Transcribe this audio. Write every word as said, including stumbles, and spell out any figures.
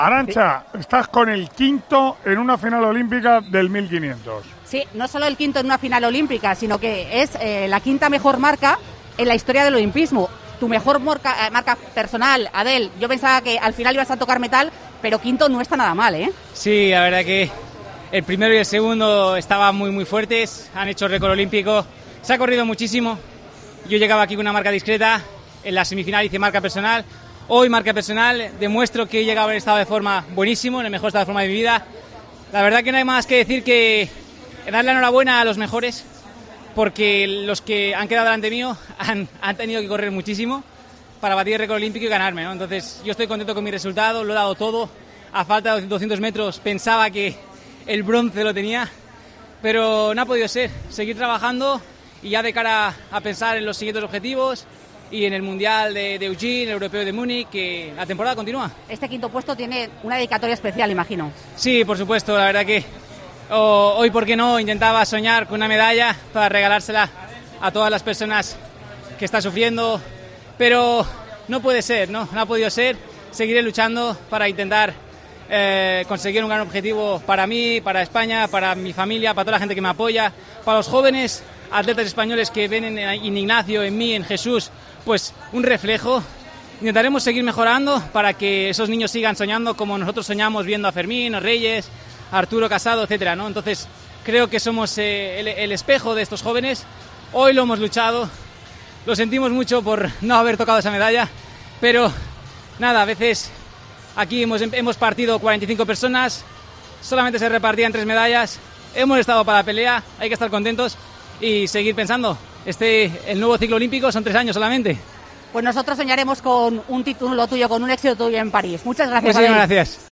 Arantxa, sí. Estás con el quinto en una final olímpica del mil quinientos. Sí, no solo el quinto en una final olímpica, sino que es eh, la quinta mejor marca en la historia del olimpismo. Tu mejor marca, eh, marca personal, Adel. Yo pensaba que al final ibas a tocar metal, pero quinto no está nada mal, ¿eh? Sí, la verdad que el primero y el segundo estaban muy, muy fuertes. Han hecho récord olímpico. Se ha corrido muchísimo. Yo llegaba aquí con una marca discreta. En la semifinal hice marca personal. Hoy marca personal, demuestro que he llegado en estado de forma buenísimo, en el mejor estado de forma de mi vida. La verdad que no hay más que decir que darle la enhorabuena a los mejores, porque los que han quedado delante mío han, han tenido que correr muchísimo para batir el récord olímpico y ganarme, ¿no? Entonces yo estoy contento con mi resultado, lo he dado todo. A falta de doscientos metros pensaba que el bronce lo tenía, pero no ha podido ser. Seguir trabajando y ya de cara a pensar en los siguientes objetivos y en el Mundial de, de Eugene, el Europeo de Múnich, que la temporada continúa. Este quinto puesto tiene una dedicatoria especial, imagino. Sí, por supuesto, la verdad que oh, hoy, ¿por qué no?, intentaba soñar con una medalla para regalársela a todas las personas que están sufriendo, pero no puede ser, ¿no? No ha podido ser. Seguiré luchando para intentar eh, conseguir un gran objetivo para mí, para España, para mi familia, para toda la gente que me apoya, para los jóvenes atletas españoles que ven en, en Ignacio, en mí, en Jesús, pues un reflejo. Intentaremos seguir mejorando para que esos niños sigan soñando como nosotros soñamos viendo a Fermín, a Reyes, a Arturo Casado, etcétera, ¿no? Entonces creo que somos eh, el, el espejo de estos jóvenes. Hoy lo hemos luchado, lo sentimos mucho por no haber tocado esa medalla, pero nada, a veces aquí hemos, hemos partido cuarenta y cinco personas, solamente se repartían tres medallas, hemos estado para la pelea, hay que estar contentos y seguir pensando. Este, el nuevo ciclo olímpico son tres años solamente. Pues nosotros soñaremos con un título tuyo, con un éxito tuyo en París. Muchas gracias. Muchísimas gracias.